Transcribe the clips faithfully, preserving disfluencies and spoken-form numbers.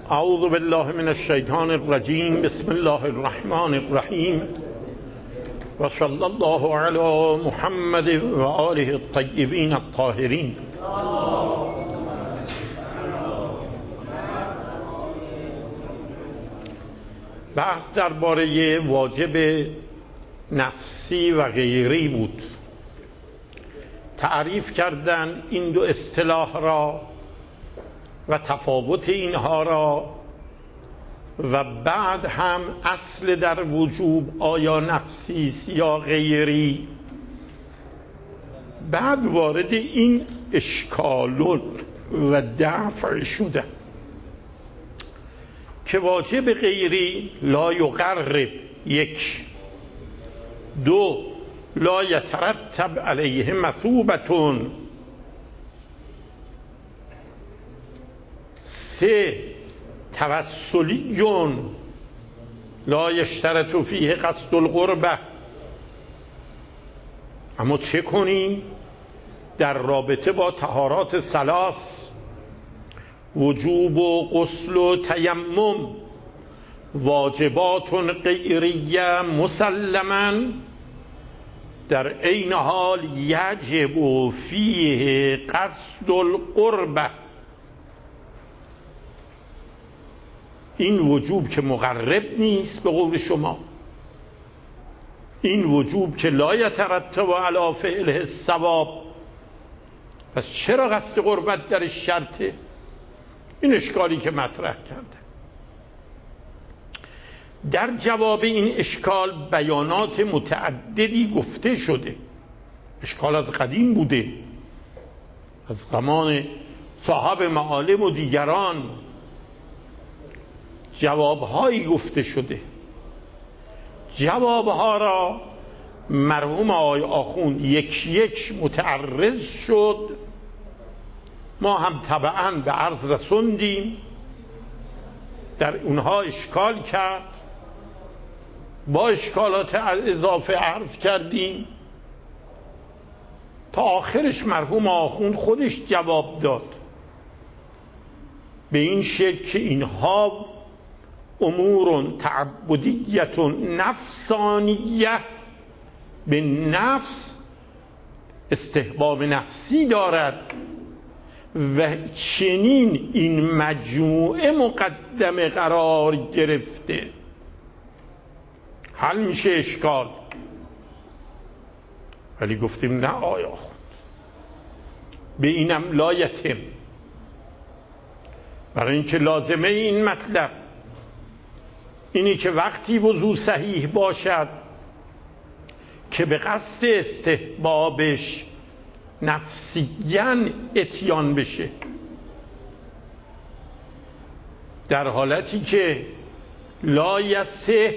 اعوذ بالله من الشیطان الرجیم. بسم الله الرحمن الرحیم و صلی الله علی محمد و آله الطیبین الطاهرین. بحث درباره واجب نفسی و غیری بود. تعریف کردن این دو اصطلاح را و تفاوت اینها را و بعد هم اصل در وجوب آیا نفسی است یا غیری. بعد وارد این اشکالون و دفع شده که واجب غیری لا یقرب، یک. دو، لا یترتب علیه مثوبتون. سه، توسلیون لا یشترط فیه قصد القربه. اما چه کنیم در رابطه با طهارات ثلاث، وجوب و غسل و تیمم، واجبات غیریه مسلما در عین حال یجب فیه قصد القربه. این وجوب که مقرب نیست به قول شما، این وجوب که لا یترتب علی فعله الثواب، پس چرا قصد قربت در شرطه؟ این اشکالی که مطرح کرده. در جواب این اشکال بیانات متعددی گفته شده. اشکال از قدیم بوده، از زمان صاحب معالم و دیگران جوابهایی گفته شده. جوابها را مرحوم آقای آخوند یک یک متعرض شد. ما هم طبعا به عرض رسوندیم، در اونها اشکال کرد، با اشکالات اضافه عرض کردیم تا آخرش مرحوم آخوند خودش جواب داد به این شکل که اینها امور تعبدیت نفسانیه، به نفس استحباب نفسی دارد و چنین این مجموعه مقدمه قرار گرفته. حل میشه اشکال. ولی گفتیم نه آیا خود به اینم لایتم، برای اینکه لازمه این مطلب اینی که وقتی وضو صحیح باشد که به قصد استحبابش نفسیاً اتیان بشه، در حالتی که لا یصح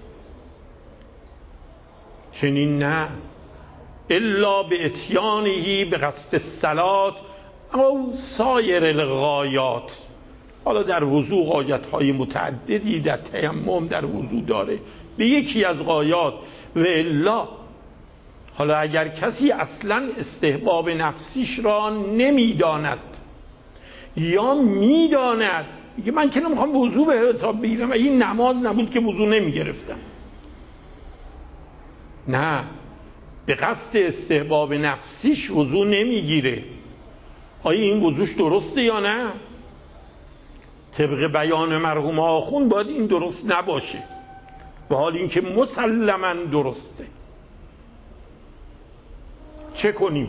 چنین نه الا به اتیانهی به قصد الصلاة او سایر الغایات. حالا در وضو غایت های متعددی، در تیمم در وضو داره به یکی از غایات و الا. حالا اگر کسی اصلا استحباب نفسیش را نمیداند یا میداند، میگه من که نمیخوام وضو به حساب بگیرم، این نماز نبود که وضو نمیگرفتم. نه، به قصد استحباب نفسیش وضو نمیگیره. آیا این وضوش درسته یا نه؟ طبق بیان مرحوم آخوند باید این درست نباشه، و حال این که مسلماً درسته. چه کنیم؟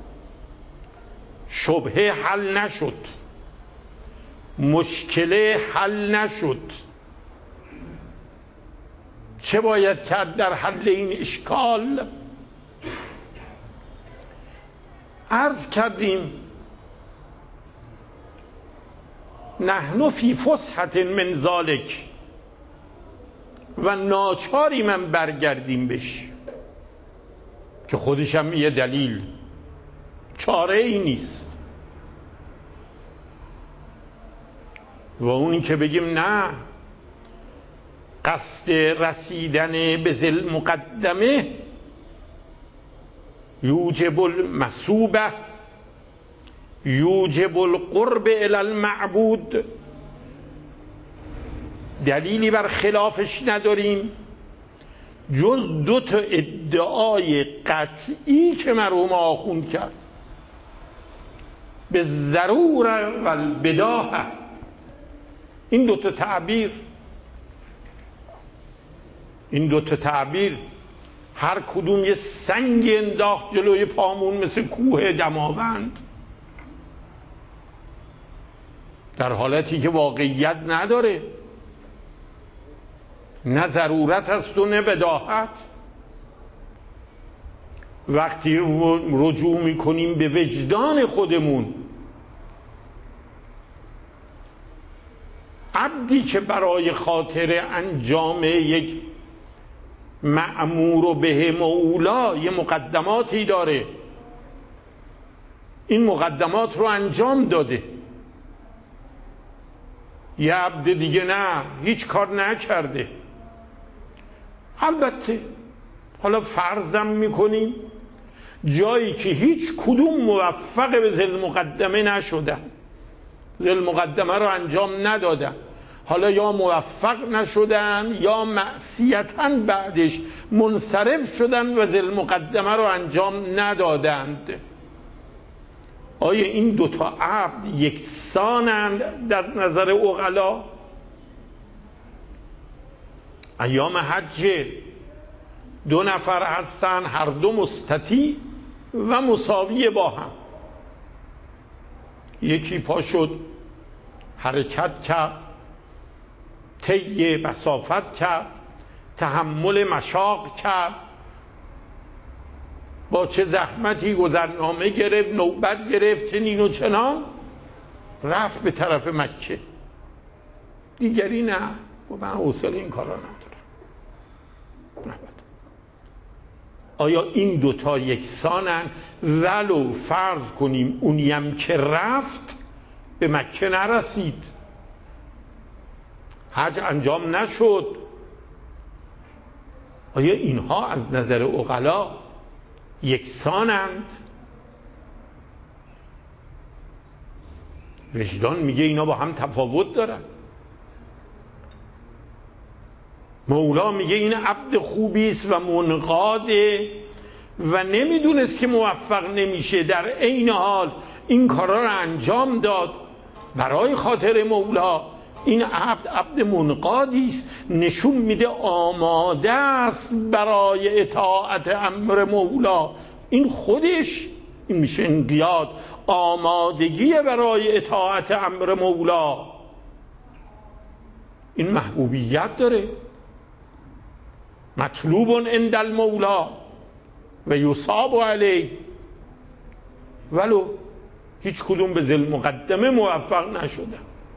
شبهه حل نشد، مشکله حل نشد. چه باید کرد در حل این اشکال؟ عرض کردیم نحن فی فسحة من ذالک، و ناچاری من برگردیم بش، که خودش هم یه دلیل، چاره ای نیست. و اون که بگیم نه، قصد رسیدن به ذل مقدمه یوجب المثوبه یوجب القرب الی المعبود، دلیلی بر خلافش نداریم جز دو تا ادعای قطعی که مرحوم آخوند کرد، به ضرور و البداهه. این دو تا تعبیر این دو تا تعبیر هر کدوم یه سنگ انداخت جلوی پامون مثل کوه دماوند، در حالتی که واقعیت نداره، نه ضرورت است و نه بداهت. وقتی رجوع میکنیم به وجدان خودمون، عبدی که برای خاطر انجام یک مأمور و به مولا یه مقدماتی داره، این مقدمات رو انجام داده، یه عبد دیگه نه، هیچ کار نکرده. البته حالا فرضم میکنیم جایی که هیچ کدوم موفق به ذل مقدمه نشدن، ذل مقدمه رو انجام ندادن، حالا یا موفق نشدن یا معصیتاً بعدش منصرف شدن و ذل مقدمه رو انجام ندادند. آیا این دوتا عبد یکسانند در نظر عقلا؟ ایام حج دو نفر هستن، هر دو مستطیع و مساوی با هم. یکی پا شد حرکت کرد، طی مسافت کرد، تحمل مشاق کرد، با چه زحمتی گذرنامه گرفت، نوبت گرفت، چنین و چنان، رفت به طرف مکه. دیگری نه، من حوصله این کارا ندارم. آیا این دوتا یکسانن؟ ولو فرض کنیم اونیم که رفت به مکه نرسید، حج انجام نشد، آیا اینها از نظر عقلا یکسانند؟ وجدان میگه اینا با هم تفاوت دارن. مولا میگه این عبد خوبی است و منقاده و نمیدونست که موفق نمیشه، در عین حال این کارا رو انجام داد برای خاطر مولا. این عبد عبد منقادی است، نشون میده آماده است برای اطاعت امر مولا. این خودش این میشه انقیاد، آمادگی برای اطاعت امر مولا. این محبوبیت داره، مطلوب عند المولا و یصاب علیه، ولو هیچ کدوم به ذل مقدمه موفق نشده.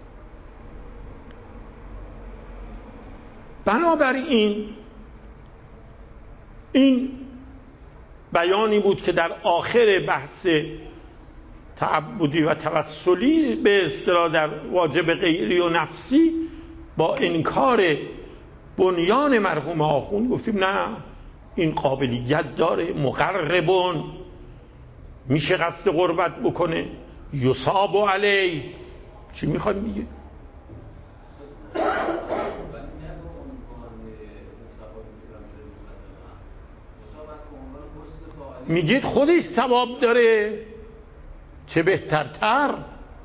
بنابراین این بیانی بود که در آخر بحث تعبدی و توسلی به اصطلاح در واجب غیری و نفسی با انکار بنیان مرحوم آخوند گفتیم نه، این قابلیت داره، مقربون، میشه قصد قربت بکنه، یصاب علیه. چی میخواد میگه؟ میگید خودش ثواب داره، چه بهترتر.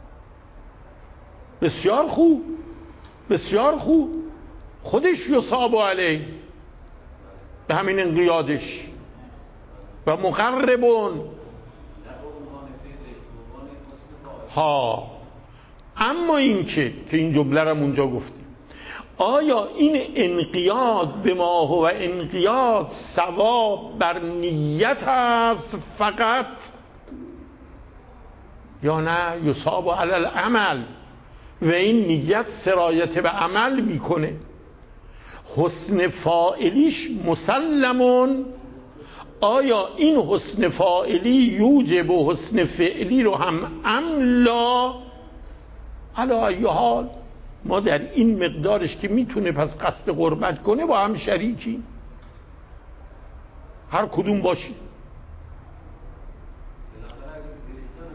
بسیار خوب، بسیار خوب، خودش یصاب علیه به همین انقیادش و مقربون ها. اما این که که این جمله رو اونجا گفتیم، آیا این انقیاد به ما هو انقیاد ثواب بر نیت است فقط، یا نه یصاب علی العمل و این نیت سرایت به عمل میکنه؟ حسن فاعلیش مسلمون، آیا این حسن فاعلی یوجب و حسن فعلی رو هم املا؟ علی ای حال ما در این مقدارش که میتونه پس قصد قربت کنه با هم شریکیم، هر کدوم باشی.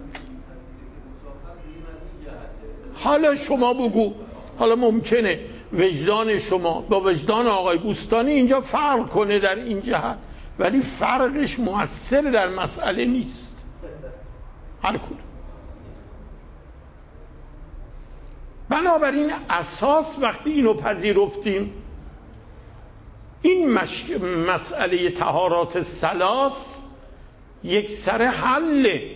حالا شما بگو، حالا ممکنه وجدان شما با وجدان آقای بوستانی اینجا فرق کنه در این جهت، ولی فرقش مؤثر در مسئله نیست هر کدوم. بنابراین اساس وقتی اینو پذیرفتیم، این مش... مسئله طهارات ثلاث یک سر حله،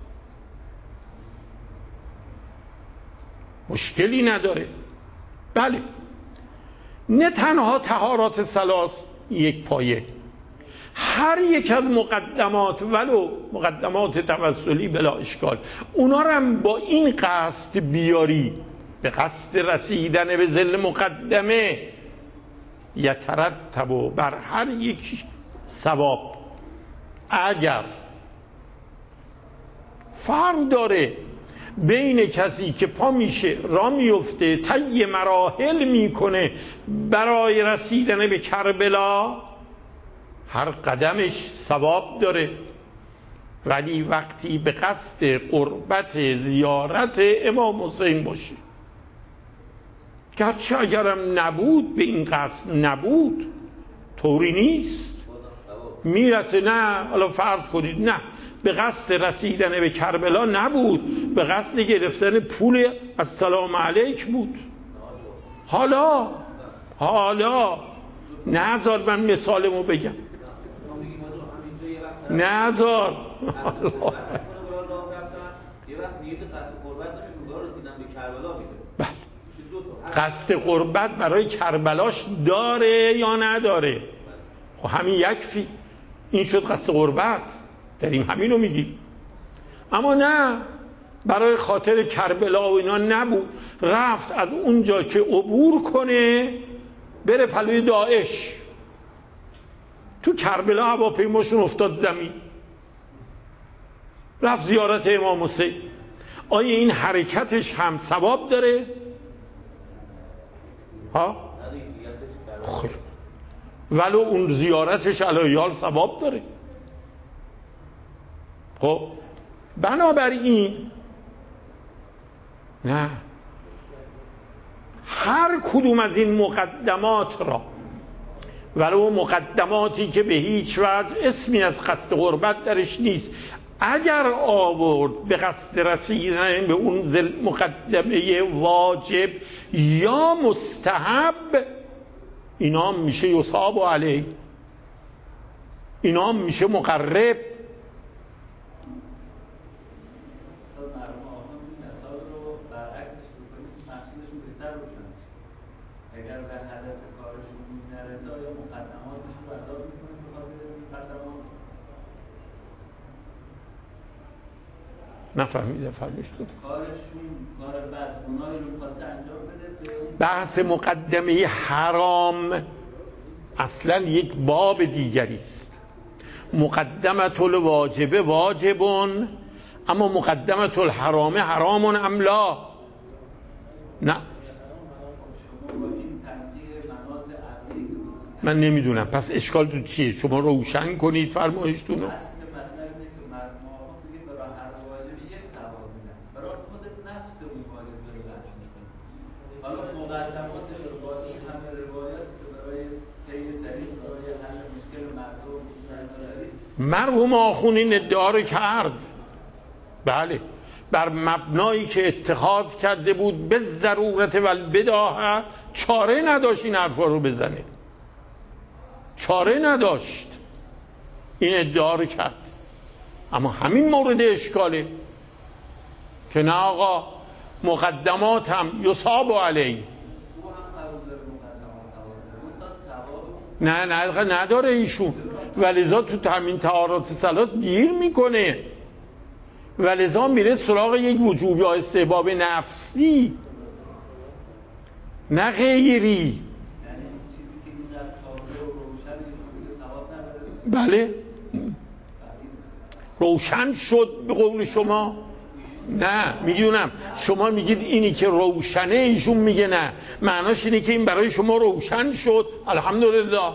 مشکلی نداره. بله، نه تنها طهارات ثلاث یک پایه، هر یک از مقدمات ولو مقدمات توسلی بلا اشکال، اونا رو هم با این قصد بیاری، به قصد رسیدن به ظل مقدمه، یترتب بر هر یک ثواب. اگر فرق داره بین کسی که پا میشه را میفته طی مراحل میکنه برای رسیدن به کربلا، هر قدمش ثواب داره، ولی وقتی به قصد قربت زیارت امام حسین باشه، گرچه اگرم نبود به این قصد نبود طوری نیست میرسه، نه حالا فرض کنید نه به قصد رسیدن به کربلا نبود، به قصد گرفتن پول السلام علیک بود. حالا حالا نذار من مثالمو بگم، نذار قصد قربت برای کربلاش داره یا نداره؟ خب همین یکفی، این شد قصد قربت، داریم همینو میگیم. اما نه، برای خاطر کربلا و اینا نبود، رفت از اونجا که عبور کنه بره پلوی داعش. تو کربلا هواپیماشون افتاد زمین، رفت زیارت امام حسین. آیا این حرکتش هم ثواب داره؟ ها؟ خب ولو اون زیارتش الهیال ثواب داره. خب بنابراین نه، هر کدوم از این مقدمات را، ولو مقدماتی که به هیچ وجه اسمی از قصد قربت درش نیست، اگر آورد به قصد رسیدن به اون مقدمه واجب یا مستحب، اینا میشه یصاب علیه، اینا میشه مقرب. اگر به هدف کارشون نرسه آیا مقدماتشون رو عذاب میکنه به خاطر مقدمات؟ نفهمیدم فرمایشتون. کارشون کار بد گناهی رو می‌خواسته انجام بده. بحث مقدمه حرام اصلا یک باب دیگری است. مقدمه الواجب واجبون، اما مقدمه الحرام حرامون ام لا؟ نه، من نمیدونم. پس اشکال تو چیه؟ شما روشن کنید فرمایشتون رو. اصل مطلب اینه که مرحوم آقا میگه برای هر واجبی یک ثواب میدن، برای خود نفس اون واجب داره بحث میکنه. حالا مقدماتش رو با این همه روایت که برای طی طریق برای حل مشکل مردم دارید، مرحوم آخون این ادعا رو کرد. بله، بر مبنایی که اتخاذ کرده بود به ضرورت و البداهه، چاره نداشت این حرفا رو بزنه، چاره نداشت، این ادعا رو کرد. اما همین مورد اشکاله که نه آقا، مقدمات هم یصاب علیه. نه نه نداره ایشون، ولذا تو همین طهارات ثلاث گیر میکنه، ولذا میره سراغ یک وجوب یا استحباب نفسی نه غیری. بله روشن شد به قول شما. نه میدونم شما میگید اینی که روشنه، ایشون میگه نه، معناش اینه که این برای شما روشن شد. الحمدلله.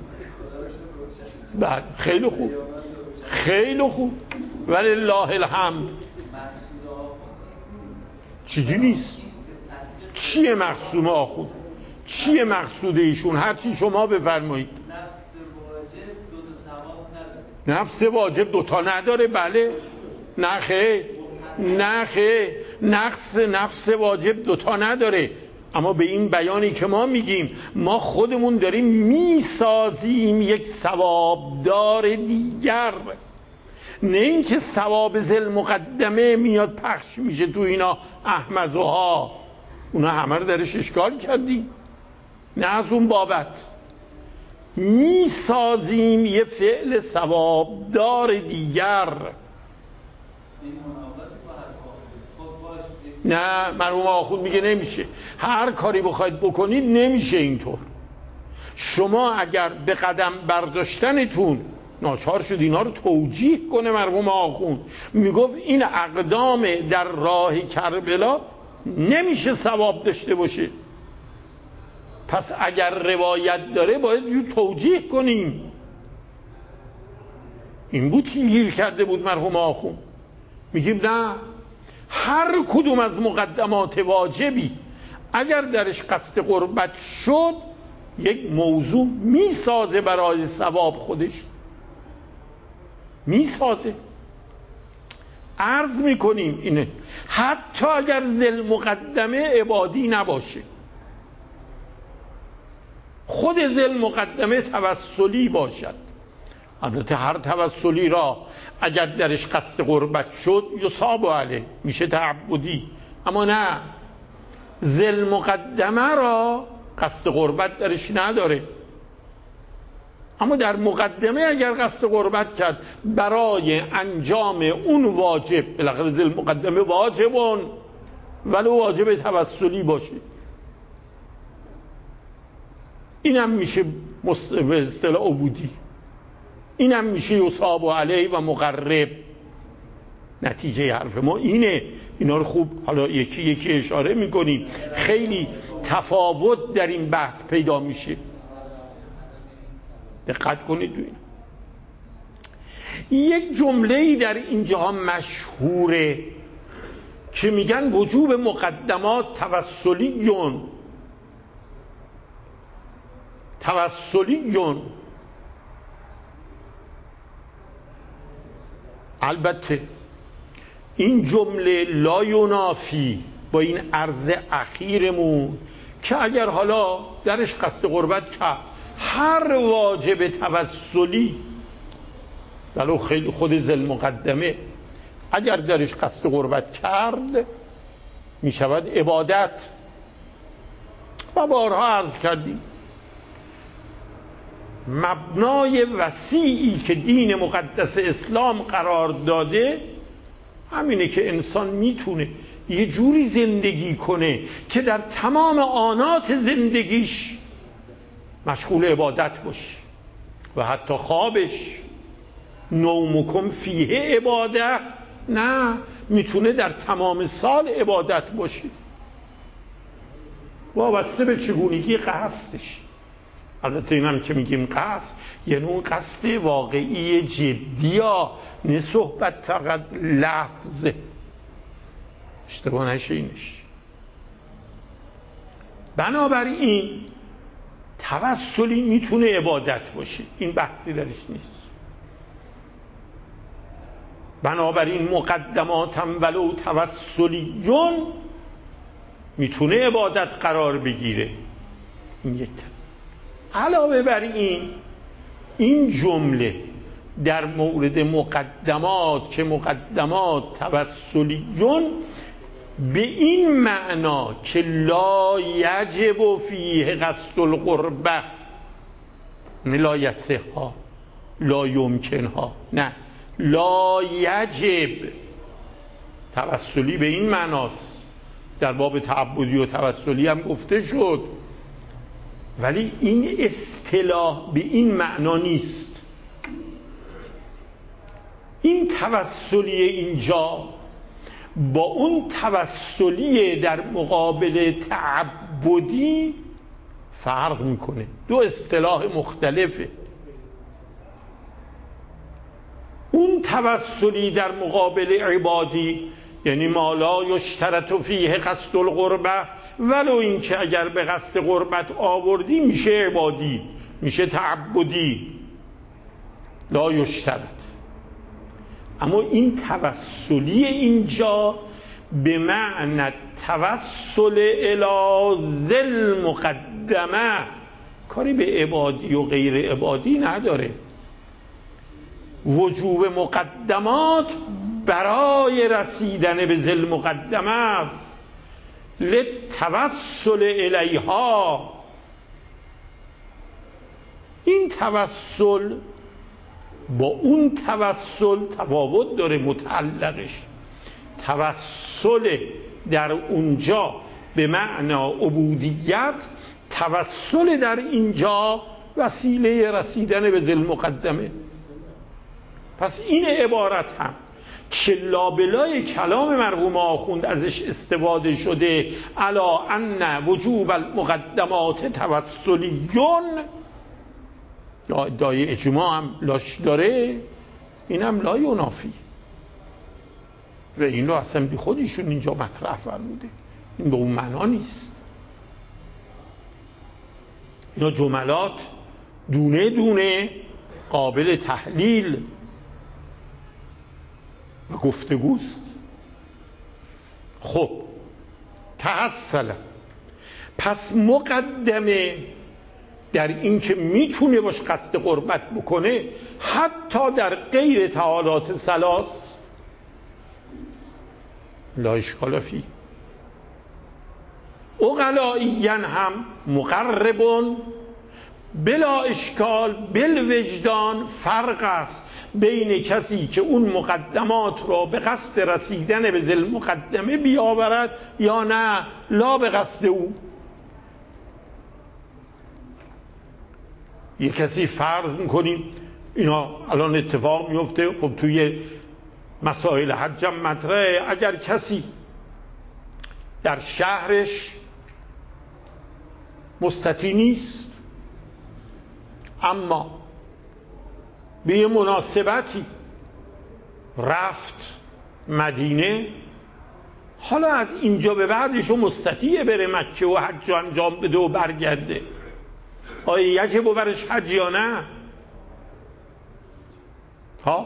بله خیلی خوب، خیلی خوب، ولله الحمد. چیزی نیست. چیه مقسوم آخون؟ چیه مقصود ایشون؟ هرچی شما بفرمایید. نفس واجب دو تا ثواب نداره. نفس واجب دوتا نداره؟ بله. نه خیر، نه خیر، نفس نفس واجب دوتا نداره. اما به این بیانی که ما میگیم ما خودمون داریم میسازیم یک ثوابدار دیگر، نه اینکه ثواب ذل مقدمه میاد پخش میشه تو اینا احمزوها، اونا همه رو درش اشکال کردیم. نه از اون بابت میسازیم یه فعل ثوابدار دیگر. نه مرحوم آخوند میگه نمیشه. هر کاری بخواید بکنید نمیشه اینطور. شما اگر به قدم برداشتنتون ناچار شد اینا رو توجیه کنه مرحوم آخوند، میگفت این اقدام در راه کربلا نمیشه ثواب داشته باشه، پس اگر روایت داره باید یه توجیه کنیم. این بود که گیر کرده بود مرحوم آخوند. میگیم نه، هر کدوم از مقدمات واجبی اگر درش قصد قربت شد یک موضوع میسازه برای ثواب، خودش میسازه. عرض میکنیم اینه حتی اگر ذل مقدمه عبادی نباشه، خود ذل مقدمه توسلی باشد. البته هر توسلی را اگر درش قصد قربت شد یصاب علیه، میشه تعبدی. اما نه، ذل مقدمه را قصد قربت درش نداره، اما در مقدمه اگر قصد قربت کرد برای انجام اون واجب، بالاخره ذل مقدمه واجبون ولو واجب توسلی باشه، اینم میشه به اصطلاح عبودی، اینم میشه یصاب علیه و مقرب. نتیجه حرف ما اینه. اینا رو خوب حالا یکی یکی اشاره میکنیم، خیلی تفاوت در این بحث پیدا میشه، دقت کنید. دوید یک جمله‌ای در اینجا مشهوره که میگن وجوب مقدمات توسلیون توسلیون. البته این جمله لا ینافی با این عرض اخیرمون که اگر حالا درش قصد قربت کرد هر واجب توسلی ولو خیلی خود ذل مقدمه اگر درش قصد قربت کرد می شود عبادت. و بارها عرض کردیم مبنای وسیعی که دین مقدس اسلام قرار داده همینه که انسان میتونه یه جوری زندگی کنه که در تمام آنات زندگیش مشغول عبادت باشه و حتی خوابش نومکم فیه عباده، نه میتونه در تمام سال عبادت باشه، وابسته به چگونگی قصدش. البته اینم که میگیم قصد یعنی اون قصد واقعی جدی ها، نه صحبت فقط لفظ، اشتباه نشه اینش. بنابراین توسلی میتونه عبادت باشه، این بحثی درش نیست. بنابراین مقدماتم ولو توسلیون میتونه عبادت قرار بگیره. این یک. علاوه بر این این جمله در مورد مقدمات که مقدمات توسلیون به این معنا که لا یجب فیه قصد القربه، نه لا یصح ها لا یمکن ها، نه لا یجب. توسلی به این معناست، در باب تعبدی و توسلی هم گفته شد، ولی این اصطلاح به این معنا نیست. این توسلی اینجا با اون توسلی در مقابل تعبدی فرق میکنه، دو اصطلاح مختلفه. اون توسلی در مقابل عبادی یعنی ما لا یشترط فیه قصد القربه ولو این که اگر به قصد قربت آوردی میشه عبادی، میشه تعبدی، لا یشترط. اما این توسلی اینجا به معنی توسل الی ذل مقدمه، کاری به عبادی و غیر عبادی نداره. وجوب مقدمات برای رسیدن به ذل مقدمه است، للتوسل الیها. این توسل با اون توسل تفاوت داره متعلقش. توسل در اونجا به معنی عبودیت، توسل در اینجا وسیله رسیدن به ذل مقدمه. پس این عبارت هم که لابلای کلام مرحوم آخوند ازش استفاده شده، الا ان وجوب المقدمات توسلیون، یا ادعای اجماع هم لاش داره، این هم لا ینافی و اینو اصلا بی خودشون اینجا مطرح فرموده، این به اون معنا نیست. اینا جملات دونه دونه قابل تحلیل و گفتگوست. خب تحصل، پس مقدمه در این که میتونه باش قصد قربت بکنه حتی در غیر تعالات ثلاث، لا اشکال فی. عقلائیاً هم مقربون بلا اشکال بالوجدان. فرق است بین کسی که اون مقدمات را به قصد رسیدن به ذل مقدمه بیاورد یا نه لا به قصد او. یک کسی فرض میکنیم اینا الان اتفاق میفته، خب توی مسائل حج هم مطرحه، اگر کسی در شهرش مستطیع نیست اما به یه مناسبتی رفت مدینه، حالا از اینجا به بعدش مستطیع بره مکه و حج انجام بده و برگرده، آیا یجب برش حج یا نه؟ ها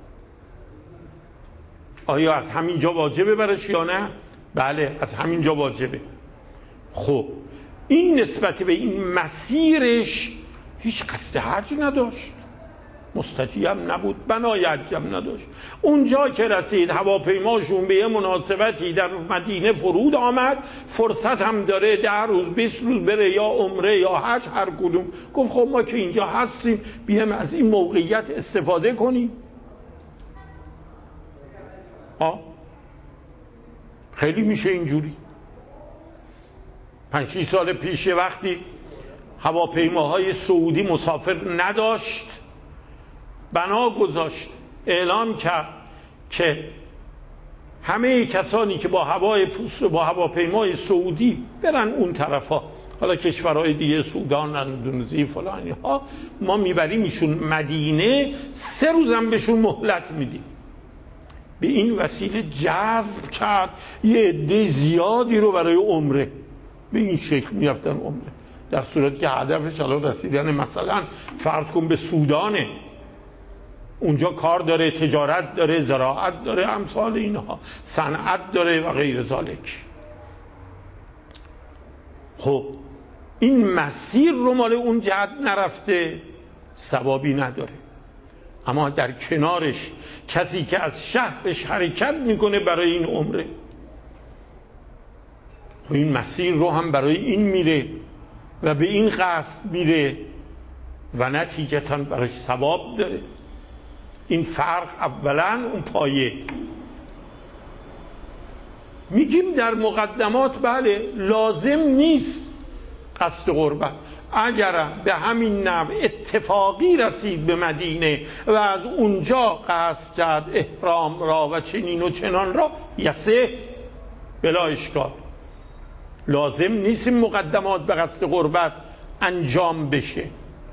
آیا از همینجا واجبه برش یا نه؟ بله از همینجا واجبه. خب این نسبت به این مسیرش هیچ قصد حج نداشت، مستطیع هم نبود، بنای حج هم نداشت. اونجا که رسید هواپیماشون به یه مناسبتی در مدینه فرود آمد، فرصت هم داره ده روز بیست روز بره یا عمره یا حج هر کدوم، گفت خب ما که اینجا هستیم بیام از این موقعیت استفاده کنیم. آه خیلی میشه اینجوری. پنج شش سال پیش وقتی هواپیماهای سعودی مسافر نداشت، بنا گذاشت اعلام کرد که همه کسانی که با هوای پوست با هواپیمای سعودی برن اون طرفا، حالا کشورهای دیگه سودان، اندونزی فلان ها، ما میبریم ایشون مدینه، سه روزم بهشون مهلت میدیم. به این وسیله جذب کرد یه عده زیادی رو برای عمره، به این شکل میرفتن عمره، در صورتی که هدفش الان رسیدن مثلا فرض کن به سودانه، اونجا کار داره، تجارت داره، زراعت داره، امثال اینها، صنعت داره و غیر ذالک. خب این مسیر رو مال اون جهت نرفته، ثوابی نداره. اما در کنارش کسی که از شهرش حرکت میکنه برای این عمره، خب این مسیر رو هم برای این میره و به این قصد میره و نتیجتاً برای ثواب داره. این فرق اولا اون پایه. میگیم در مقدمات بله لازم نیست قصد قربت، اگرم به همین نوع اتفاقی رسید به مدینه و از اونجا قصد کرد احرام را و چنین و چنان را، یسه بلا اشکال، لازم نیست این مقدمات به قصد قربت انجام بشه.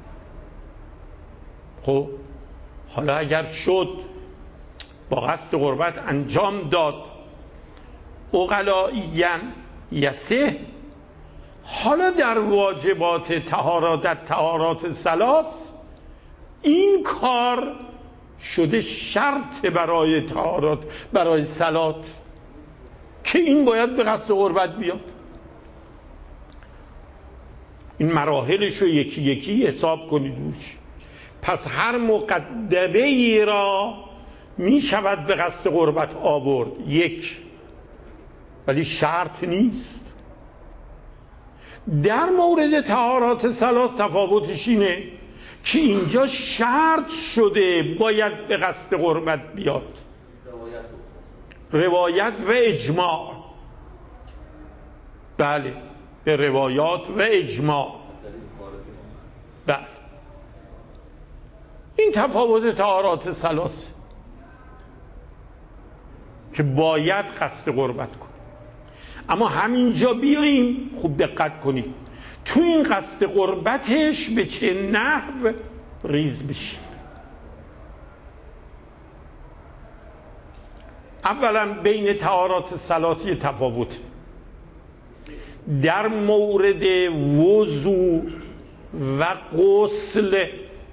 خب حالا اگر شد با قصد قربت انجام داد، عقلائیاً یسه حالا در واجبات طهارت، در طهارات ثلاث، این کار شده شرط برای طهارت، برای صلات، که این باید به قصد قربت بیاد. این مراحلش رو یکی یکی حساب کنید روش. پس هر مقدمه ای را می شود به قصد قربت آورد، یک، ولی شرط نیست. در مورد طهارات ثلاث تفاوتش اینه که اینجا شرط شده باید به قصد قربت بیاد، روایت و اجماع. بله، به روایات و اجماع. بله، این تفاوت طهارات ثلاث که باید قصد قربت کنیم. اما همینجا بیاییم خوب دقت کنید تو این قصد قربتش به چه نحو ریز بشیم. اولا بین طهارات ثلاث یه تفاوت در مورد وضو و غسل.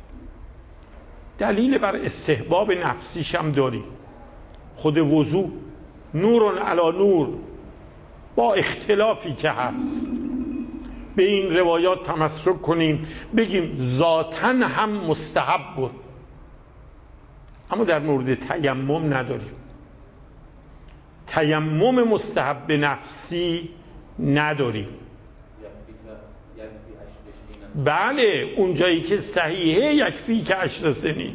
دلیل بر استحباب نفسیش هم داریم. خود وضو نورن علی نور، با اختلافی که هست به این روایات تمسک کنیم، بگیم ذاتاً هم مستحب بود، اما در مورد تیمم نداریم. تیمم مستحب نفسی نداریم. بله، اونجایی که صحیحه یکفی که عشر سنین.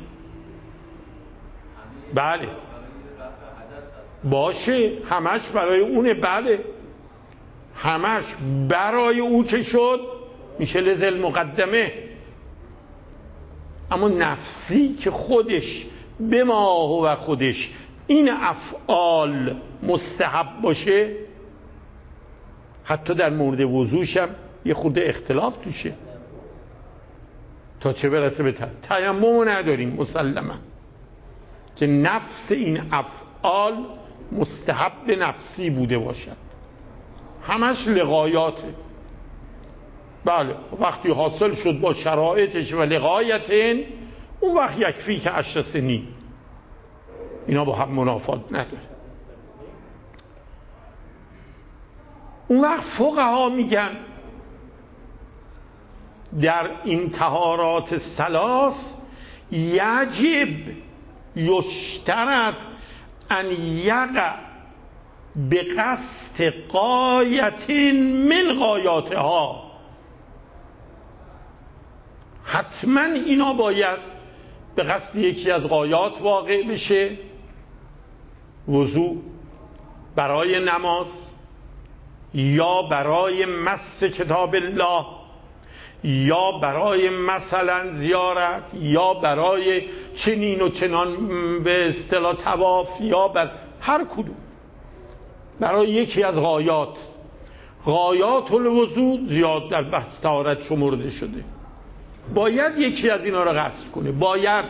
بله باشه، همش برای اونه. بله همش برای او که شد میشه لزل مقدمه. اما نفسی که خودش به ما و خودش این افعال مستحب باشه، حتی در مورد وضوش هم یه خود اختلاف توشه، تا چه برسه به تیمم نداریم مسلما که نفس این افعال مستحب نفسی بوده باشد، همش لغایاته. بله وقتی حاصل شد با شرایطش و لغایتین، اون وقت یکفی که عشر سنین. اینا با هم منافات نداره. اون وقت فقها میگن در این طهارات ثلاث یجب یشترط ان یقع به قصد غایت من غایاتها. حتما اینا باید به قصد یکی از غایات واقع بشه. وضو برای نماز، یا برای مس کتاب الله، یا برای مثلا زیارت، یا برای چنین و چنان به اصطلاح طواف، یا بر هر کدوم برای یکی از غایات. غایات الوضو زیاد در بحث طهارت شمرده شده، باید یکی از اینا رو قصد کنه. باید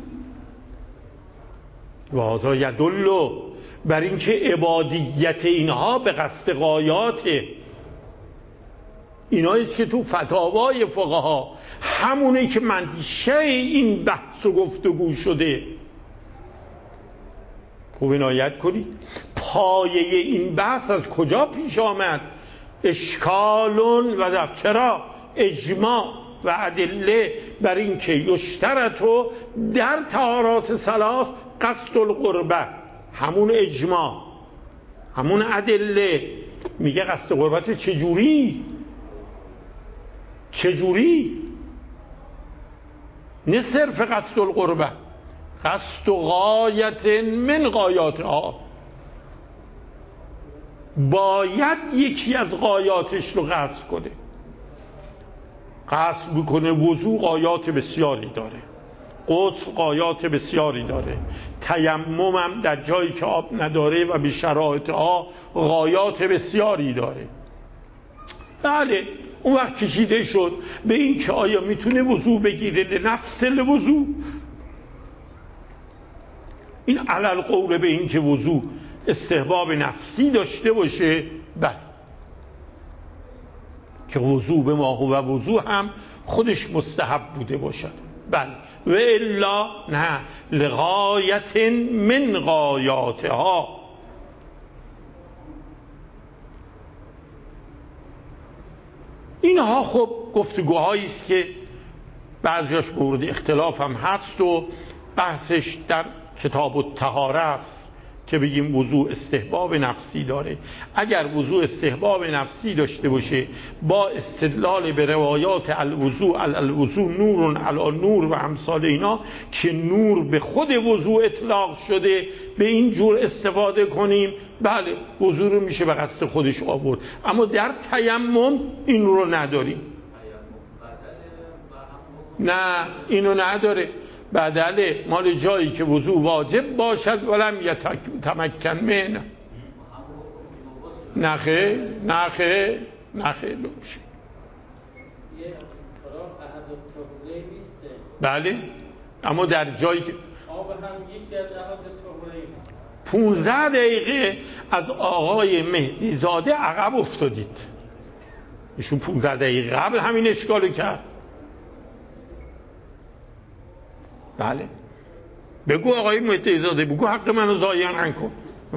و هذا یدل بر اینکه عبادیت اینها به قصد غایاته. ایناییست که تو فتاوای فقها همونه که منشه این بحث و گفتگو شده. خوب عنایت کنید پایه این بحث از کجا پیش آمد؟ اشکالون و در چرا اجماع و ادله بر این که یشترطو در طهارات ثلاث قصد القربه. همون اجماع، همون ادله میگه قصد قربت چجوری؟ چجوری؟ نه صرف قصد القربه، قصد غایت من غایاتها. باید یکی از غایاتش رو قصد کنه. قصد بکنه وضو غایات بسیاری داره، غسل غایات بسیاری داره، تیمم هم در جایی که آب نداره و به شرایطها غایات بسیاری داره. بله اون وقت کشیده شد به این که آیا میتونه وضو بگیره لنفس الوضو. این علل قول به این که وضو استحباب نفسی داشته باشه. بله که وضوء به ما هو وضوء هم خودش مستحب بوده باشد. بله و الا نه لغایت من غایاتها. اینها خب گفتگوهایی است که بعضیاش مورد اختلاف هم هست و بحثش در کتاب الطهاره است که بگیم وضوء استحباب نفسی داره. اگر وضوء استحباب نفسی داشته باشه با استدلال به روایات الوضوء الوضوء نور علی نور و امثال اینا که نور به خود وضوء اطلاق شده به این جور استفاده کنیم، بله وضوء رو میشه به قصد خودش آورد. اما در تیمم این رو نداریم. نه اینو نداره. بدله مال جایی که وضوء واجب باشد ولم یتمکن من. نخه نخه نخه لوش. بله اما در جایی که آب هم یکی از احد الطهورین. پونزده دقیقه از آقای مهدی زاده عقب افتادید. ایشون پونزده دقیقه قبل همین اشکالو کرد. بله بگو آقای مهدی زاده، بگو حق منو ضایع نکن. یه مسئله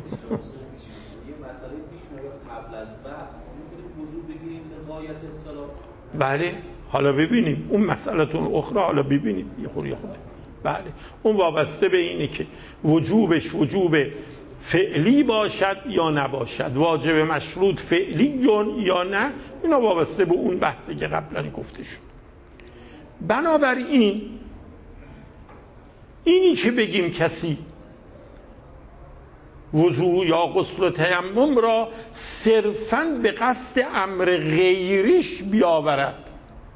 پیش میاد قبل از بحث می‌تونیم وضو بگیریم به غایت الصلاه. بله حالا ببینیم اون مسئله‌تون اخرى، حالا ببینیم یه خورده یه خورده. بله اون وابسته به اینه که وجوبش وجوب فعلی باشد یا نباشد، واجب مشروط فعلی یا نه، اینا وابسته به اون بحثی که قبلا گفته شد. بنابراین اینی که بگیم کسی وضو یا غسل و تیمم را صرفاً به قصد امر غیریش بیاورد،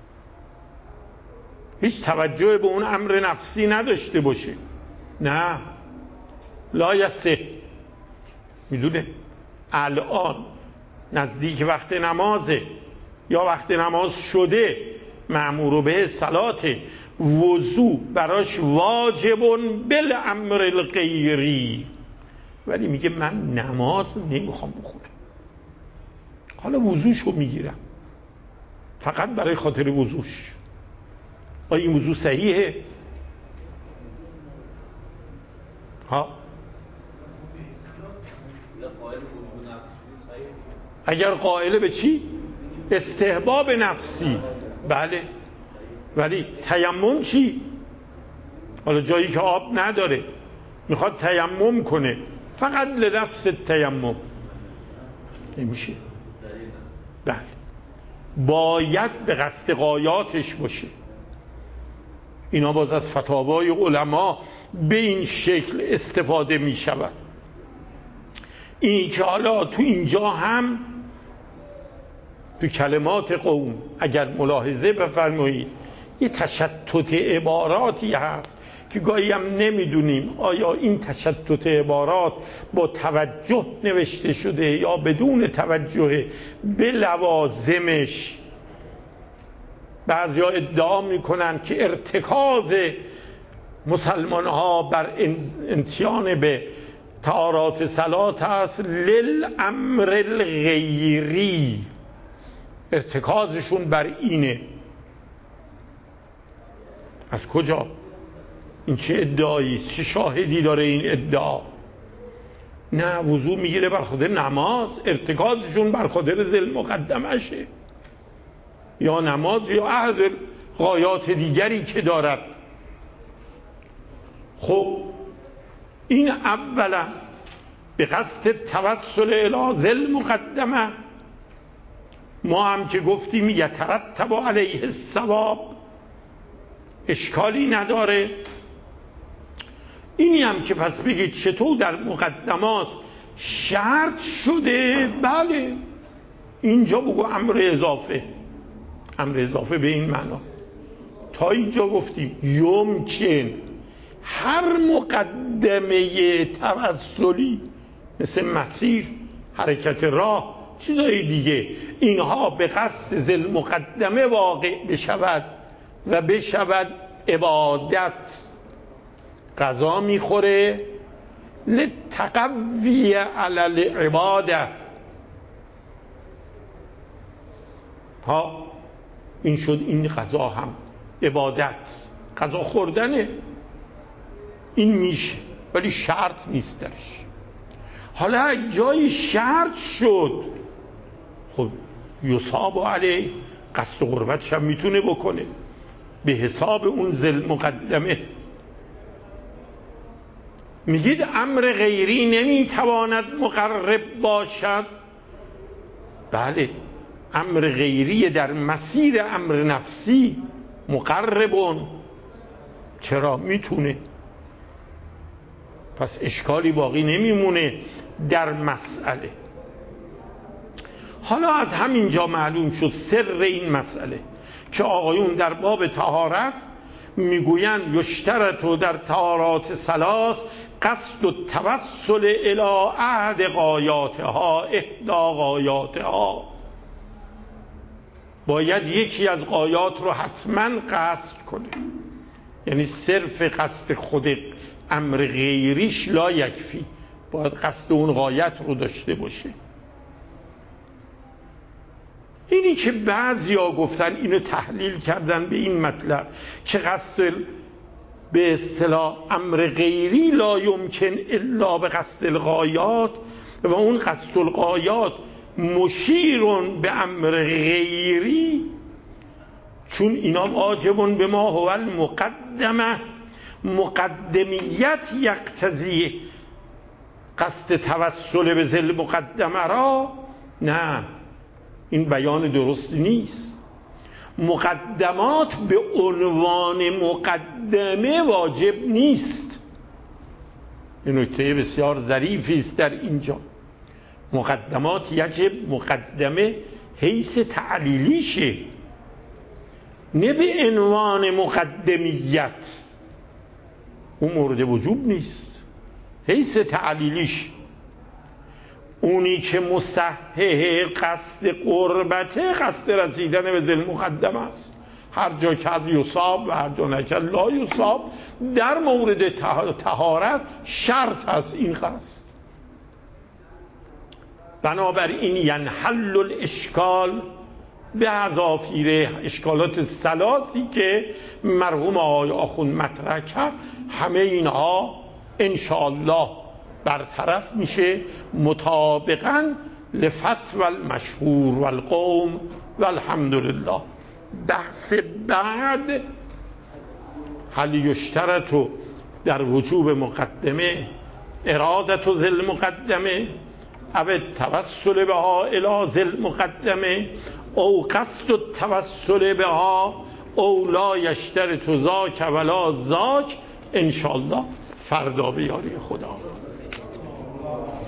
هیچ توجه به اون امر نفسی نداشته باشه، نه لا یصح. میدونه الان نزدیک وقت نمازه یا وقت نماز شده، مأمور به صلات، وضو براش واجب بالامر الغیری، ولی میگه من نماز نمیخوام بخونم، حالا وضوشو میگیرم فقط برای خاطر وضوش. آیا این وضو صحیحه؟ ها اگر قائل به چی؟ استحباب نفسی، بله. ولی تیمم چی؟ حالا جایی که آب نداره میخواد تیمم کنه فقط لنفس تیمم نمیشه. بله باید به قصد غایاتش باشه. اینا باز از فتاوای علما به این شکل استفاده می شود. اینی که حالا تو اینجا هم تو کلمات قوم اگر ملاحظه بفرمایید یه تشتت عباراتی هست که گاهی هم نمیدونیم آیا این تشتت عبارات با توجه نوشته شده یا بدون توجه به لوازمش. بعضیا ادعا میکنن که ارتکاز مسلمان ها بر انتیان به طهارات صلات است للامر الغیری، ارتکازشون بر اینه. از کجا؟ این چه ادعایی است؟ چه شاهدی داره این ادعا؟ نه وضو میگیره بر خاطر نماز، ارتکازشون بر خاطر ذل مقدمشه یا نماز یا احد غایات دیگری که دارد. خب این اولا به قصد توسل الی ذل مقدمه، ما هم که گفتیم یترتب علیه الثواب، اشکالی نداره. اینی هم که پس بگید چطور در مقدمات شرط شده، بله اینجا بگو امر اضافه، امر اضافه به این معنا. تا اینجا گفتیم یمکن هر مقدمه توسلی مثل مسیر، حرکت راه، چیزای دیگه، اینها به قصد ذل مقدمه واقع بشود و بشود عبادت. غذا میخوره لتقوی علی العباده، ها این شد. این غذا هم عبادت، غذا خوردنه، این میشه، ولی شرط نیست درش. حالا جای شرط شد، خب یصاب علیه، قصد قربتش هم میتونه بکنه به حساب اون ذل مقدمه. میگید امر غیری نمیتواند مقرب باشد. بله، امر غیری در مسیر امر نفسی مقربون. چرا؟ میتونه. پس اشکالی باقی نمیمونه در مسئله. حالا از همینجا معلوم شد سر این مسئله که آقایون در باب طهارت میگویند یشترط و در طهارات ثلاث قصد و توسل الی احد غایاتها، احدا غایاتها. باید یکی از غایات رو حتما قصد کنه، یعنی صرف قصد خود امر غیریش لا یکفی، باید قصد اون غایت رو داشته باشه. اینی که بعضیا گفتن اینو تحلیل کردن به این مطلب که قصد به اصطلاح امر غیری لا یمکن الا به قصد الغایات و اون قصد الغایات مشیرون به امر غیری، چون اینا واجبون به ما هو المقدمه، مقدمیت یقتضی قصد توسل به ذل مقدمه را. نه، این بیان درست نیست. مقدمات به عنوان مقدمه واجب نیست. این نکته بسیار ظریفی است در اینجا. مقدمات یجب مقدمه حیث تعلیلیشه، نه به عنوان مقدمیت. اون مورد وجوب نیست، حیث تعلیلیش. اونی که مصحح قصد قربته قصد رسیدن به ذل مقدمه است. هر جا کرد یصاب و هر جا نکرد لا یصاب. در مورد طهارت شرط هست این قصد. بنابراین ینحل الاشکال به اضافیر اشکالات ثلاثی که مرحوم آقای آخوند مطرح کرد، همه اینها انشاءالله برطرف میشه مطابقاً لفتوی المشهور والقوم والحمدلله. بحث بعد هل یشترط در وجوب مقدمه ارادت ذل مقدمه او توسل بها الی ذل مقدمه او قصد التوسل بها او لا یشترط ذاک ولا ذاک. انشاءالله فردا به یاری خدا.